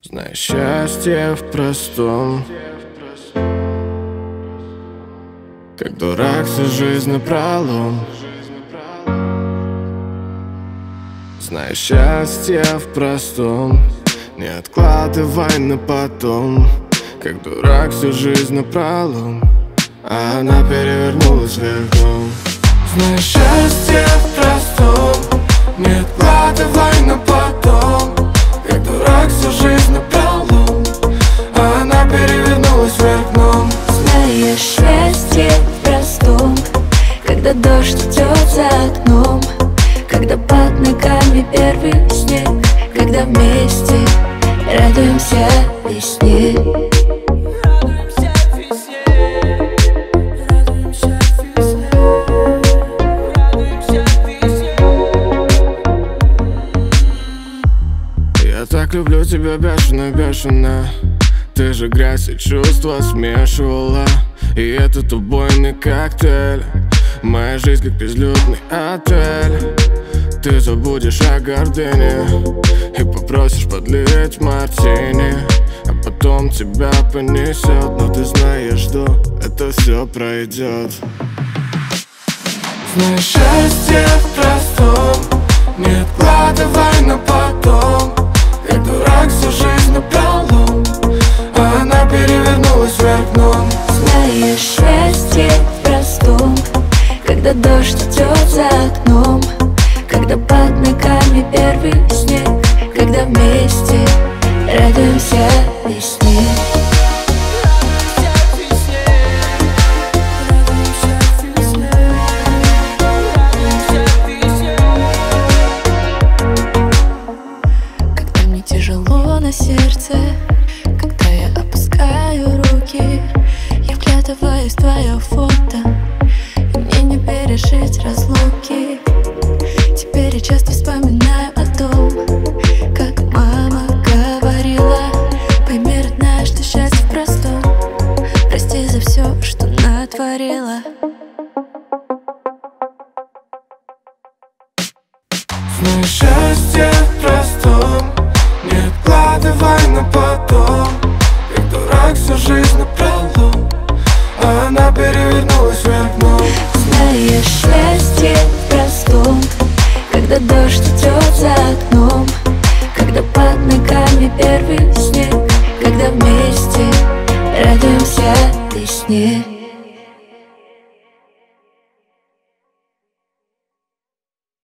Знаю счастье в простом, как дурак всю жизнь напролом. Знаю счастье в простом, не откладывай на потом, как дурак всю жизнь напролом, а она перевернулась вверх дном. Знаю счастье в простом, не откладывай на потом, как дурак всю жизнь напролом, а она перевернулась вверх дном. Знаю счастье в простом, когда дождь идет за окном, когда под ногами первый снег, когда вместе радуемся весне. Я так люблю тебя бешено, бешено. Ты же грязь и чувства смешивала, и этот убойный коктейль. Моя жизнь как безлюдный отель. Ты забудешь о гордыне и попросишь подлить мартини, а потом тебя понесет. Но ты знаешь, что это все пройдет. Знаю счастье в простом, не откладывай на потом, как дурак всю жизнь напролом, а она перевернулась вверх дном. Знаю счастье в простом, когда дождь идет за окном, когда под ногами первый снег, когда вместе радуемся весне. Когда мне тяжело на сердце, когда я опускаю руки, я вглядываюсь в твое фото, и мне не пережить разлуки. Теперь я часто вспоминаю о том, как мама говорила: пойми, родная, что счастье в простом, прости за все, что натворила. Знаю счастье в простом, не откладывай на потом, как дурак всю жизнь напролом, а она перевернулась вверх дном. Знаю счастье в простом, когда дождь идет за окном, когда под ногами первый снег, когда вместе радуемся весне.